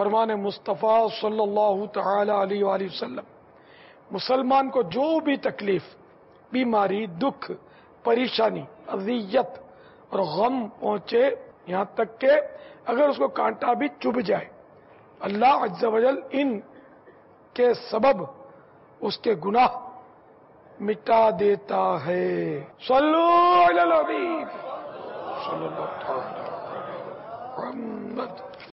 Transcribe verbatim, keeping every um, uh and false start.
फरमान मुस्तफ़ा सल्लल्लाहु तआला अलैहि वसल्लम, मुसलमान को जो भी तकलीफ, बीमारी, दुख, परेशानी, अज़ियत और गम पहुंचे, यहां तक के अगर उसको कांटा भी चुभ जाए, अल्लाह अज़्ज़ा वजल इन के सबब उसके गुनाह मिटा देता है। सल्लु अलल हबीब सल्लल्लाहु अलैहि वसल्लम।